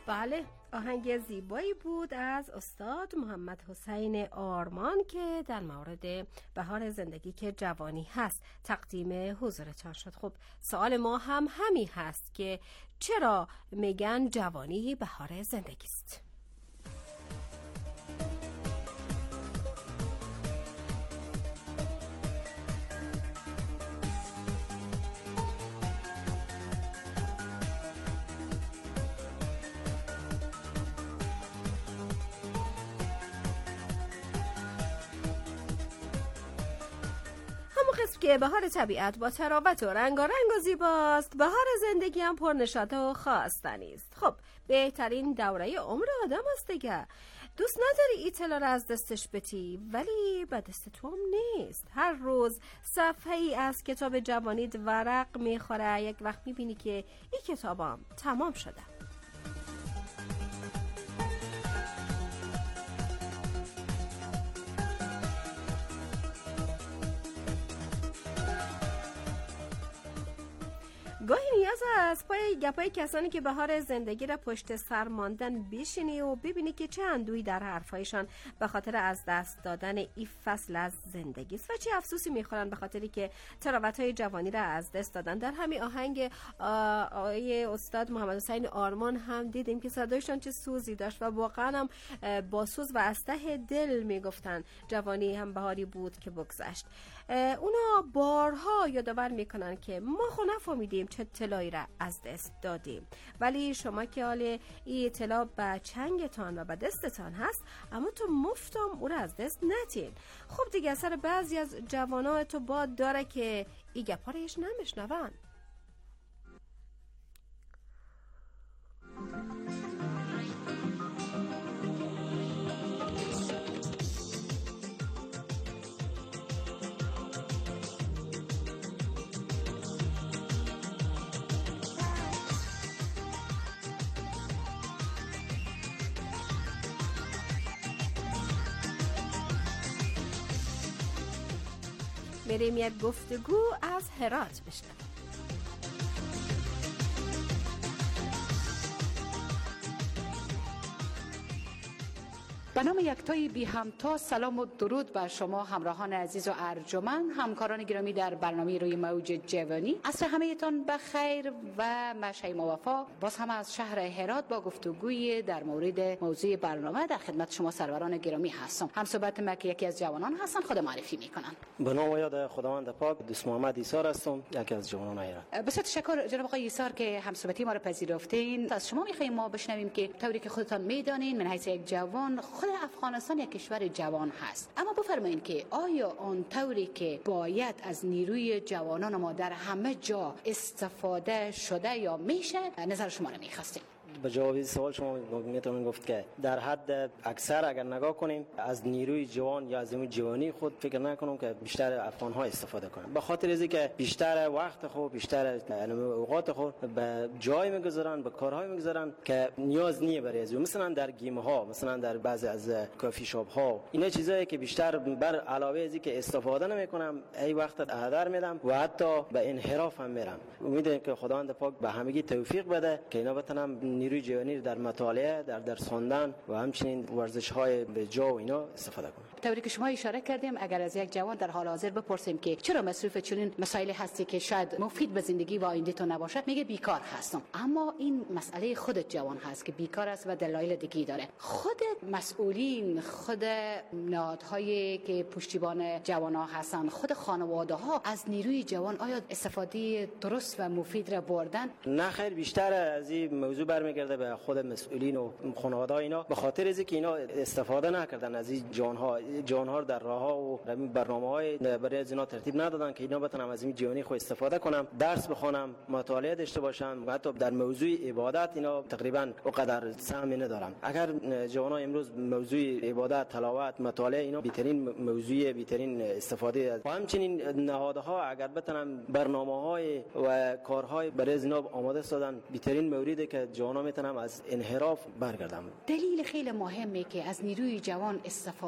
Speaker 10: بله، آهنگ زیبایی بود از استاد محمد حسین آرمان که در مورد بهار زندگی که جوانی هست تقدیم حضورتان شد. خب سوال ما هم همین هست که چرا میگن جوانی بهار زندگی است؟ که بهار طبیعت با تراوت و رنگارنگ و زیباست، بهار زندگی هم پرنشاط و خواستنی است. خب بهترین دوره عمر آدم است دیگه. دوست نداری اطلاع را از دستش بتی، ولی به دست تو هم نیست. هر روز صفحه ای از کتاب جوانیت ورق میخوره، یک وقت میبینی که این کتابم تمام شده. گاهی نیاز است پای گپای کسانی که بهار زندگی را پشت سر ماندن بشینی و ببینی که چه اندوهی در حرفایشان به خاطر از دست دادن این فصل از زندگی است و چه افسوسی میخورن به خاطری که تراوت‌های جوانی را از دست دادن. در همین آهنگ آقای استاد محمد حسین آرمان هم دیدیم که صدایشان چه سوزی داشت و واقعا هم با سوز و از ته دل میگفتن جوانی هم بهاری بود که بگذشت. اونا بارها یادآور میکنن که ما خو نفهمیدیم چه اطلاعی را از دست دادیم، ولی شما که حال این اطلاع به چنگتان و به دستتان هست، اما تو مفتم او را از دست نتین. خب دیگه اثر بعضی از جوانای تو باد داره که این گپا رو هیچ نمیشنون. بریم یک گفتگو از هرات بشنویم.
Speaker 20: به نام یکتای بی همتا، سلام و درود بر شما همراهان عزیز و ارجمند، همکاران گرامی در برنامه روی موج جوانی. عصر همه‌تان بخیر و من شیما وفا باز هم از شهر هرات با گفتگوی در مورد موضوع برنامه در خدمت شما سروران گرامی هستم. هم صحبت ما که یکی از جوانان هستن خود معرفی میکنن.
Speaker 21: به نام و یاد خداوند پاک، دوست محمد ایسار هستم، یکی از جوانان هرات.
Speaker 20: بسیار تشکر جناب آقای ایسار که هم صحبتی ما رو پذیرفتین. از شما میخوایم ما بشنویم که طوری که خودتان میدانین من حیث یک جوان، خود افغانستان یک کشور جوان هست، اما بفرمایید که آیا آن طوری که باید از نیروی جوانان ما در همه جا استفاده شده یا میشه؟ نظر شما رو میخواستیم.
Speaker 21: به جواب سوال شما میتونم گفت که در حد اکثر اگر نگاه کنیم از نیروی جوان یا از نیروی جوانی خود فکر نکنم که بیشتر افغان ها استفاده کنن، به خاطر از اینکه بیشتر وقت خود بیشتر اوقات خود به جای میگذارن، به کارهای میگذارن که نیاز نیه برای از، مثلا در گیم ها، مثلا در بعضی از کافی شاپ ها، اینا چیزایی که بیشتر بر علاوه از اینکه استفاده نمیکنم ای وقت هدر میدم و حتی به انحراف هم میرم. امیدوارم که خداوند پاک به همگی توفیق بده که اینا بتونم نیروی جوانی در مطالعه، در درس خواندن و همچنین ورزش‌های به جا و اینا استفاده کنیم.
Speaker 20: طوری که شما اشاره کردیم، اگر از یک جوان در حال حاضر بپرسیم که چرا مصروف چنین مسائلی هستی که شاید مفید به زندگی و آینده تو نباشد، میگه بیکار هستم. اما این مسئله خودت جوان هست که بیکار است و دلایل دیگه داره. خود مسئولین، خود نهادهایی که پشتیبان جوان‌ها هستن، خود خانواده‌ها از نیروی جوان آیا استفاده درست و مفید را بردن؟
Speaker 21: نه خیر، بیشتر از این موضوع برمیگرده به خود مسئولین و خانواده اینا، به خاطر از اینکه اینا استفاده نکردن از این جان‌ها جان‌ها در راه‌ها و برنامه‌های برای از اینا ترتیب ندادن که اینا بتونن از این جوانی خود استفاده کنم، درس بخونم، مطالعه داشته باشم. حتی در موضوع عبادت اینا تقریبا اونقدر سهمی ندارم. اگر جوانان امروز موضوع عبادت، تلاوت، مطالعه اینا بهترین موضوع، بهترین استفاده است. و همچنین نهادها اگر بتونن برنامه‌های و کارهای برای از اینا آماده سازن، بهترین موردی که جوانان میتونن از انحراف برگردن.
Speaker 20: دلیل خیلی مهمه که از نیروی جوان استفاده نشده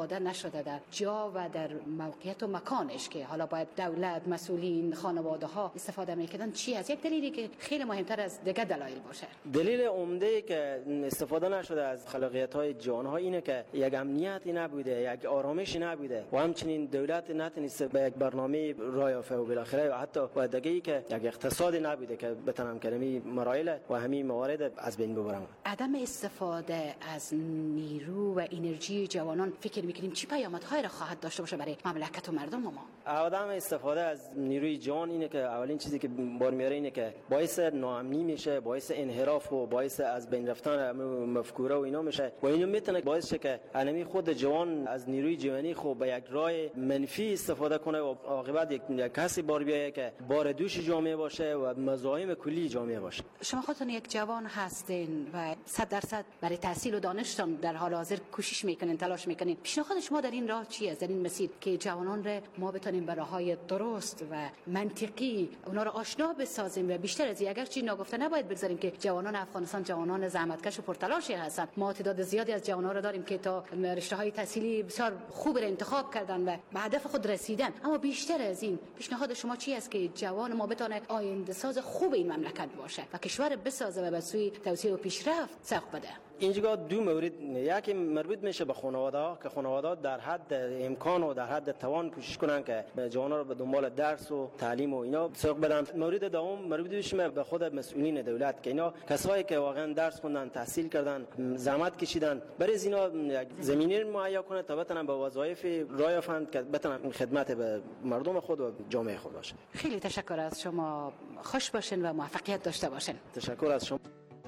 Speaker 20: شده در جا و در موقعیت و مکانش که حالا باید دولت، مسئولین، خانواده ها استفاده میکردن چی از یک دلیلی که خیلی مهمتر از دیگه دلایل باشه؟
Speaker 21: دلیل عمده که استفاده نشده از خلاقیت های جوانها اینه که یک امنیتی نبوده، یک آرامشی نبوده و همچنین دولت نتونسته به یک برنامه راه یافته و بالاخره حتی وادگی که یک اقتصادی نبوده که بتونم کلمی مراحل و همین موارد از بین ببرم.
Speaker 20: عدم استفاده از نیرو و انرژی جوانان فکر میکنیم چی پیامدهای را خواهد داشته باشه برای مملکت و مردم ما؟
Speaker 21: عدم استفاده از نیروی جوان اینه که اولین چیزی که بار میاره اینه که باعث ناامنی میشه، باعث انحراف و باعث از بین رفتن مفکوره و اینا میشه و اینو میتونه باعث شه که انمی خود جوان از نیروی جوانی خود به یک راه منفی استفاده کنه و عاقبت یک, یک کسی بار بیایه که بار دوش جامعه باشه و مزاحم کلی جامعه باشه.
Speaker 20: شما خودتون یک جوان هستین و صد درصد برای تحصیل و دانشتون در حال حاضر کوشش میکنین، تلاش میکنین. پیشنهاد شما در این راه چیه؟ در این مسیر که جوانان را ما بتونیم به راههای درست و منطقی اونا رو آشنا بسازیم و بیشتر از اگر چی ناگفته نباید بگذاریم که جوانان افغانستان جوانان زحمتکش و پرتلاشی هستن. ما تعداد زیادی از جوانان رو داریم که تا رشته‌های تحصیلی بسیار خوب را انتخاب کردن و به هدف خود رسیدن. اما بیشتر از این پیشنهاد شما چی است که جوان ما بتونه آینده ساز خوب این مملکت باشه و کشور بسازه و به سوی توسعه و پیشرفت سوق بده؟
Speaker 21: اینجا دو مورد، یکی مربوط میشه به خانواده‌ها که خانواده‌ها در حد امکان و در حد توان کوشش کنن که جوانان رو به دنبال درس و تعلیم و اینا سوق بدن. مورد دوم مربوط میشه به خود مسئولین دولت که اینا کسایی که واقعا درس خوندن، تحصیل کردن، زحمت کشیدن، برای اینا یک زمینه مهیا کنه تا بتونن به وظایف راه یافتند که بتونن خدمت به مردم خود و جامعه خود باشن.
Speaker 20: خیلی تشکر از شما، خوش باشین و موفقیت داشته باشین.
Speaker 21: تشکر از شما.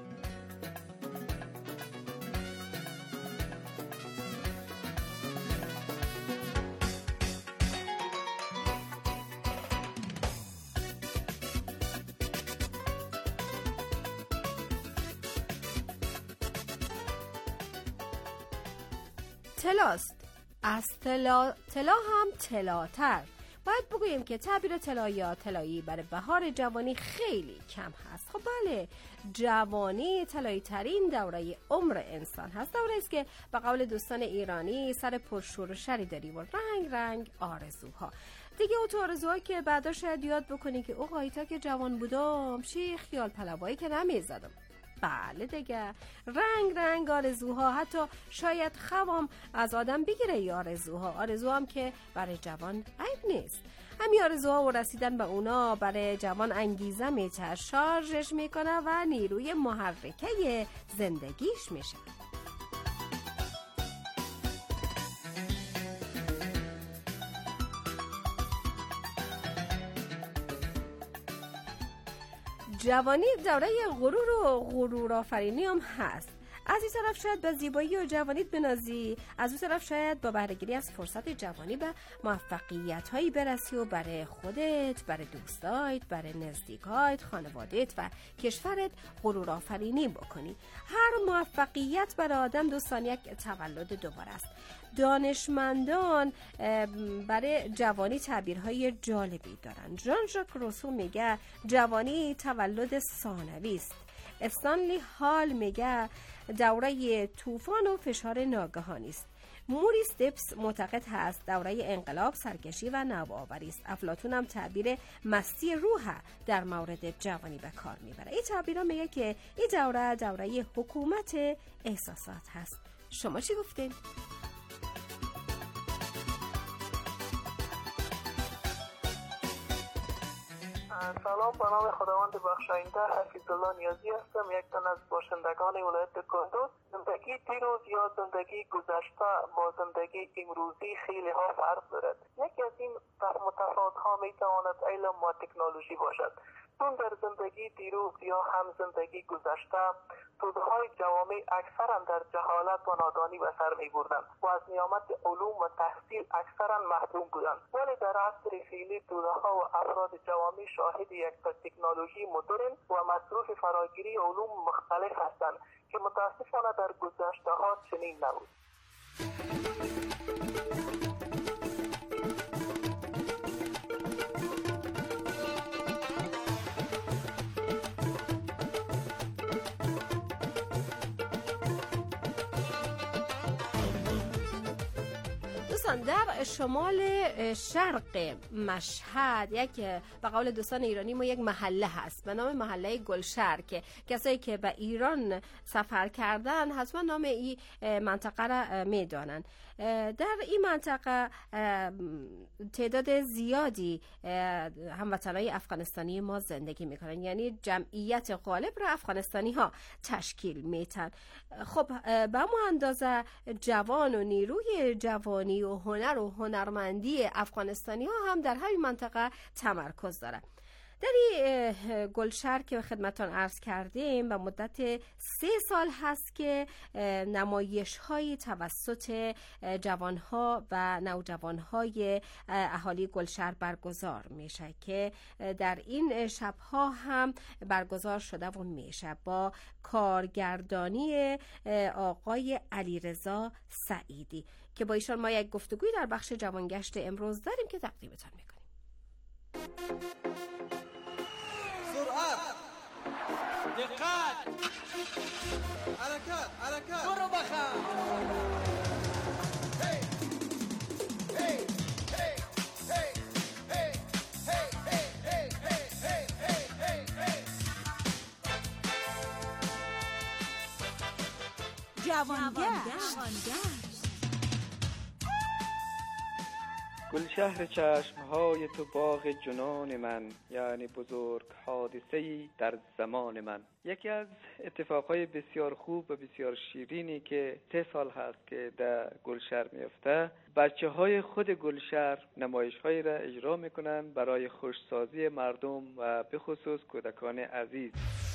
Speaker 10: طلاست. از طلا طلا هم طلاتر. باید بگوییم که تعبیر طلا یا طلایی برای بهار جوانی خیلی کم هست. خب بله، جوانی طلایی ترین دوره عمر انسان هست. دوره است که به قول دوستان ایرانی سر پرشور و شری داری و رنگ رنگ آرزوها. دیگه او تو آرزوها که بعدا شاید یاد بکنی که او قایتا که جوان بودم چی خیال پلوایی که نمیزدم. بله دیگه، رنگ رنگ آرزوها، حتی شاید خوام از آدم بگیره ای آرزوها. آرزوها هم که برای جوان عیب نیست. همین آرزوها و رسیدن به اونا برای جوان انگیزه میشه، شارژش میکنه و نیروی محرکه زندگیش میشه. جوانی دوره غرور و غرور آفرینی هم هست. از این طرف شاید به زیبایی و جوانیت بنازی، از اون طرف شاید با بهره‌گیری از فرصت جوانی به موفقیت هایی برسی و برای خودت، برای دوستایت، برای نزدیکایت، خانوادهت و کشورت غرور آفرینی بکنی. هر موفقیت برای آدم دوستان یک تولد دوباره است. دانشمندان برای جوانی تعبیرهای جالبی دارن. ژان ژاک روسو میگه جوانی تولد ثانوی است. استانلی هال میگه دوره طوفان و فشار ناگهانی است. موریس دیپس معتقد هست دوره انقلاب، سرکشی و نوآوری است. افلاطون هم تعبیر مستی روح در مورد جوانی به کار میبره. این تعبیرها میگه که این دوره دوره حکومت احساسات هست. شما چی گفتین؟
Speaker 3: سلام، به نام خداوند بخشاینده حفیظ الله نیازی هستم، یک تن از باشندگان ولایت کندوز. زندگی دیروز یا زندگی گذشته با زندگی امروزی خیلی ها فرق دارد. یکی از این متفاوت ها می تواند علم و تکنولوژی باشد. چون در زندگی دیروز یا هم زندگی گذشته تودهای جوامع اکثرا در جهالت و نادانی به سر می بردند و از نعمت علوم و تحصیل اکثرا محروم بودند. ولی در عصر فعلی تودها و افراد جوامع شاهد یک تکنولوژی مدرن و مصروف فراگیری علوم مختلف هستند که متاسفانه در گذشته ها چنین نبود.
Speaker 10: دوستان در شمال شرق مشهد یک به قول دوستان ایرانی ما یک محله هست به نام محله گلشهر که کسایی که به ایران سفر کردن حتما نام این منطقه را میدانن. در این منطقه تعداد زیادی هموطنای افغانستانی ما زندگی میکنن، یعنی جمعیت غالب را افغانستانی ها تشکیل میتن. خب به همون اندازه جوان و نیروی جوانی و هنر و هنرمندی افغانستانی ها هم در همین منطقه تمرکز داره. در این گلشهر که خدمتان عرض کردیم به مدت سه سال هست که نمایش های توسط جوانها و نوجوانهای اهالی گلشهر برگزار میشه که در این شبها هم برگزار شده و میشه با کارگردانی آقای علیرضا سعیدی که با ایشان ما یک گفتگوی در بخش جوانگشت امروز داریم که تقدیمتان میکنیم.
Speaker 5: سرعت، دقت، حرکت، حرکت، برو بخم. هی هی هی هی هی هی هی هی هی هی
Speaker 6: جوانگشت.
Speaker 22: گلشهر چشمهای تو باغ جنان من، یعنی بزرگ حادثه‌ای در زمان من. یکی از اتفاقهای بسیار خوب و بسیار شیرینی که سه سال هست که در گلشهر میفته، بچه های خود گلشهر نمایش‌هایی را اجرا میکنن برای خوشسازی مردم و به خصوص کودکان عزیز.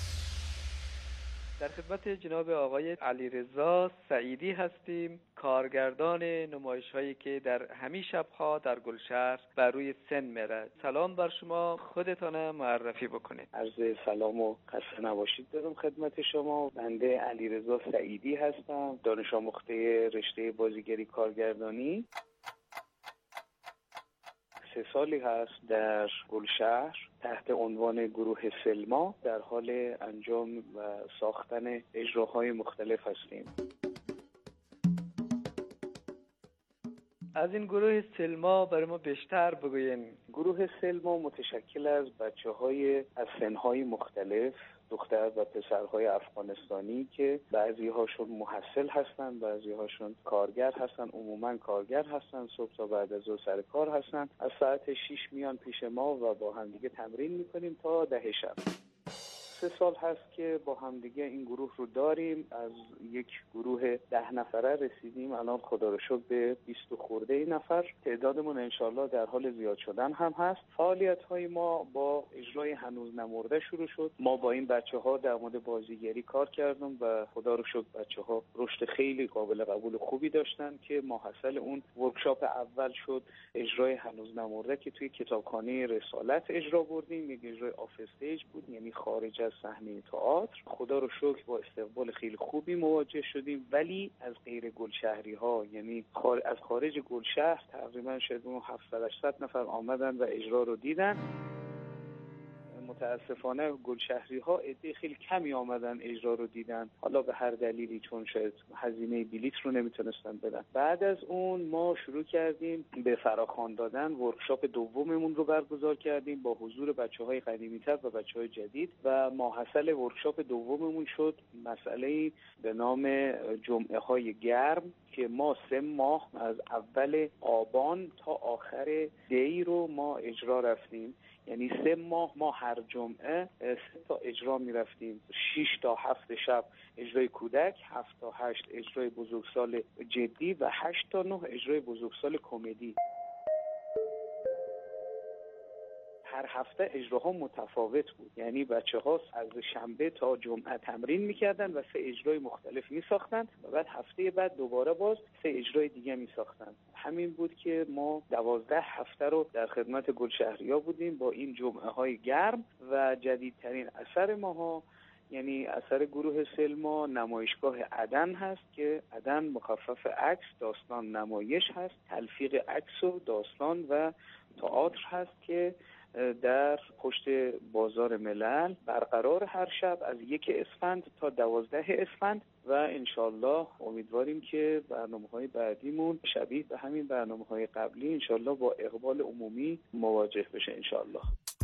Speaker 22: در خدمت جناب آقای علیرضا سعیدی هستیم، کارگردان نمایش هایی که در همین شبها در گلشهر بر روی سن میره. سلام بر شما، خودتان معرفی بکنید.
Speaker 23: عرض سلام و خسته نباشید دارم خدمت شما. بنده علیرضا سعیدی هستم، دانش آموخته رشته بازیگری کارگردانی. سه سالی هست در گلشهر تحت عنوان گروه سلما در حال انجام و ساختن اجراهای مختلف هستیم.
Speaker 22: از این گروه سلما برای ما بیشتر بگوین.
Speaker 23: گروه سلما متشکل از بچه‌های از سن‌های مختلف، دختر و پسرهای افغانستانی که بعضی هاشون محصل هستن، بعضی هاشون کارگر هستن، عموما کارگر هستن، صبح تا بعد از ظهر سر کار هستن. از ساعت شش میان پیش ما و با هم دیگه تمرین میکنیم تا ده شب. سه سال هست که با همدیگه این گروه رو داریم. از یک گروه ده نفره رسیدیم الان خدا رو شکر به بیست خورده نفر. تعدادمون انشالله در حال زیاد شدن هم هست. فعالیت های ما با اجرای هنوز نمرده شروع شد. ما با این بچه ها در مورد بازیگری کار کردیم و خدا رو شکر بچه ها رشد خیلی قابل قبول خوبی داشتن که ماحصل اون ورکشاپ اول شد اجرای هنوز نمرده که توی کتابخانه رسالت اجرا بردیم. یک اجرای آف استیج بود، یعنی خارج از صحنه تئاتر. خدا رو شکر با استقبال خیلی خوبی مواجه شدیم، ولی از غیر گلشهری ها، یعنی خار... از خارج گلشهر تقریبا شاید هفتصد هشتصد نفر آمدن و اجرا رو دیدن. متاسفانه گلشهری ها عده خیلی کمی آمدن اجرا رو دیدن، حالا به هر دلیلی، چون شاید هزینه بلیط رو نمیتونستن بدن. بعد از اون ما شروع کردیم به فراخوان دادن. ورکشاپ دوممون رو برگزار کردیم با حضور بچه‌های قدیمی‌تر و بچه‌های جدید و ماحصل ورکشاپ دوممون شد مسئله به نام جمعه های گرم که ما سه ماه از اول آبان تا آخر دی رو ما اجرا رفتیم. یعنی سه ماه ما هر جمعه سه تا اجرا می رفتیم. شش تا هفت شب اجرای کودک، هفت تا هشت اجرای بزرگسال جدی و هشت تا نه اجرای بزرگسال کمدی. هر هفته اجراها متفاوت بود، یعنی بچه ها از شنبه تا جمعه تمرین میکردن و سه اجرای مختلف میساختن و بعد هفته بعد دوباره باز سه اجرای دیگه میساختن. همین بود که ما دوازده هفته رو در خدمت گلشهریا بودیم با این جمعه های گرم. و جدیدترین اثر ماها، یعنی اثر گروه سلما، نمایشگاه عدن هست که عدن مخفف عکس داستان نمایش هست، تلفیق عکس و داستان و تئاتر هست که در پشت بازار ملل برقرار هر شب از یک اسفند تا دوازده اسفند و انشالله امیدواریم که برنامه‌های بعدیمون شبیه به همین برنامه‌های قبلی انشالله با اقبال عمومی مواجه بشه انشالله.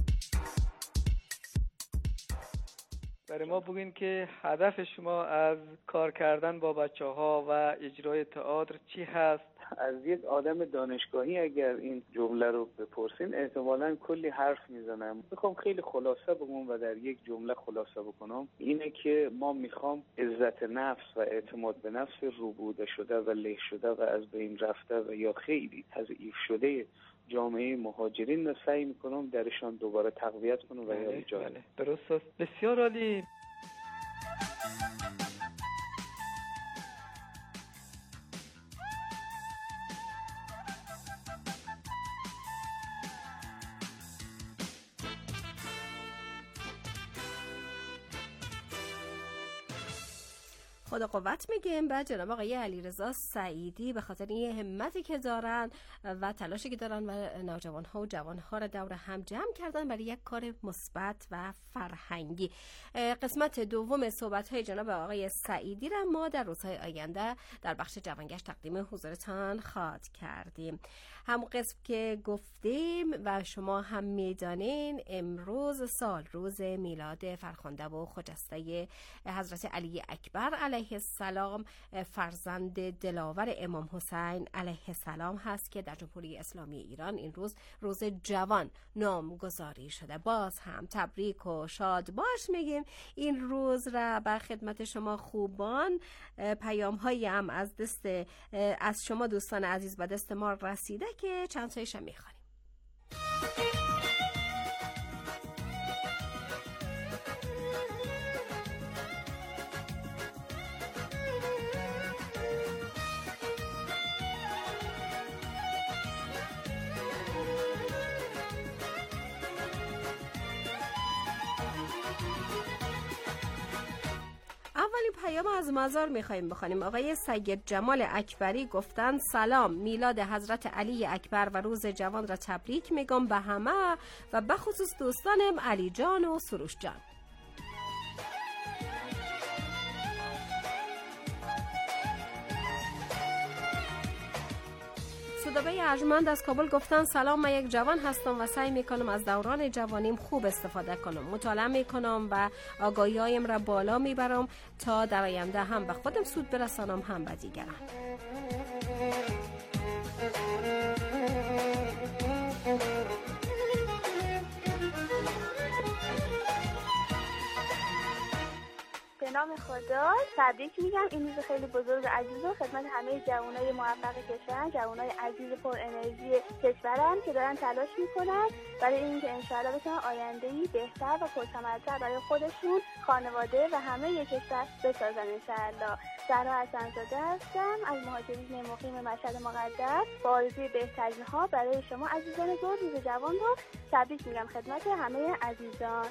Speaker 22: برای ما بگین که هدف شما از کار کردن با بچه‌ها و اجرای تئاتر چی هست؟
Speaker 23: از یک آدم دانشگاهی اگر این جمله رو بپرسین احتمالاً کلی حرف میزنم. میخوام خیلی خلاصه بگم و در یک جمله خلاصه بکنم، اینه که ما میخوام عزت نفس و اعتماد به نفس روبوده شده و له شده و از بین رفته و یا خیلی تضعیف شده جامعه مهاجرین رو سعی میکنم درشان دوباره تقویت کنم و یا ایجاد.
Speaker 22: درست است. بسیار عالی.
Speaker 10: خدا قوت میگیم به جناب آقای علیرضا سعیدی به خاطر این همتی که دارن و تلاشی که دارن و نوجوان‌ها و جوان‌ها را دور هم جمع کردن برای یک کار مثبت و فرهنگی. قسمت دوم صحبت‌های جناب آقای سعیدی را ما در روزهای آینده در بخش جوانگشت تقدیم حضورتان خواهد کردیم. همون قسم که گفتیم و شما هم میدانین امروز سال روز میلاد فرخنده و خجسته حضرت علی اکبر علیه السلام فرزند دلاور امام حسین علیه السلام هست که در جمهوری اسلامی ایران این روز روز جوان نامگذاری شده. باز هم تبریک و شاد باش میگیم این روز را بر خدمت شما خوبان. پیام هایی هم از دست از شما دوستان عزیز به دست ما رسیده که چند تایش هم میخوانیم. اولین پیام از مزار میخواییم بخوانیم. آقای سید جمال اکبری گفتن سلام، میلاد حضرت علی اکبر و روز جوان را تبریک میگم به همه و به خصوص دوستانم علی جان و سروش جان. صدابه ارجمند از کابل گفتن سلام، من یک جوان هستم و سعی میکنم از دوران جوانیم خوب استفاده کنم. مطالعه میکنم و آگاهی‌هایم را بالا میبرم تا در آینده هم به خودم سود برسانم هم به دیگران.
Speaker 17: به نام خدا تبریک میگم این روز خیلی بزرگ و عزیز و خدمت همه جوانای موفق کشورن، جوانای عزیز پر انرژی کشورن که دارن تلاش میکنن برای اینکه انشاءالله بتونن آینده‌ای بهتر و پرثمرتر برای خودشون، خانواده و همه کشور بسازن انشاءالله. زهرا حسن‌زاده هستم از مهاجرین مقیم مشهد مقدس با آرزوی بهترین ها برای شما عزیزان گل. روز جوان رو تبریک میگم خدمت همه عزیزان.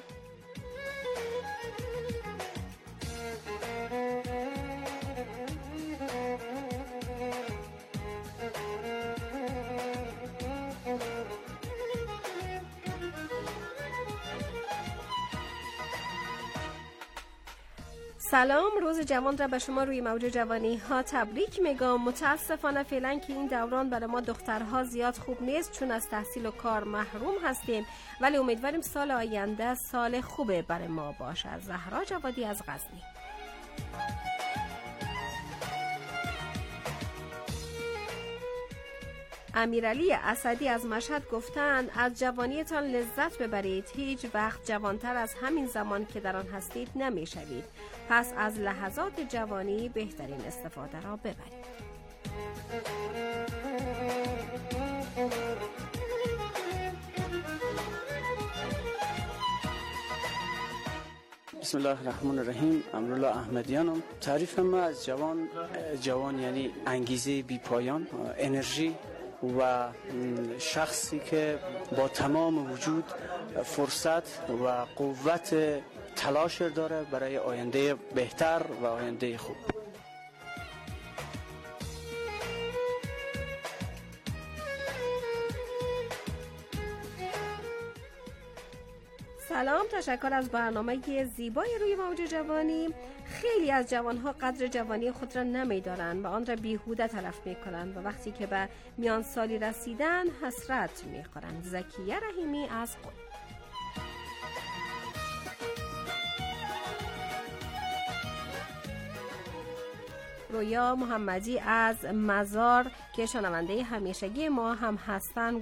Speaker 10: سلام، روز جوان را به شما روی موج جوانی ها تبریک میگم. متاسفانه فعلا که این دوران برای ما دخترها زیاد خوب نیست چون از تحصیل و کار محروم هستیم، ولی امیدواریم سال آینده سال خوبه برای ما باشه. زهرا جوادی از غزنی. امیرعلی اسدی از مشهد گفتند از جوانیتان لذت ببرید، هیچ وقت جوانتر از همین زمان که در آن هستید نمیشوید، پس از لحظات جوانی بهترین استفاده را ببرید.
Speaker 21: بسم الله الرحمن الرحیم. امرالله احمدیانم. تعریف ما از جوان جوان یعنی انگیزه بی پایان، انرژی و شخصی که با تمام وجود فرصت و قوت تلاش داره برای آینده بهتر و آینده خوب.
Speaker 10: سلام، تشکر از برنامه زیبای روی موج جوانی. خیلی از جوانها قدر جوانی خود را نمی‌دانند و آن را بیهوده تلف می‌کنند و وقتی که به میان سالی رسیدن حسرت می‌خورند. زکیه رحیمی از قم. رویا محمدی از مزار که شنونده همیشگی ما هم هستند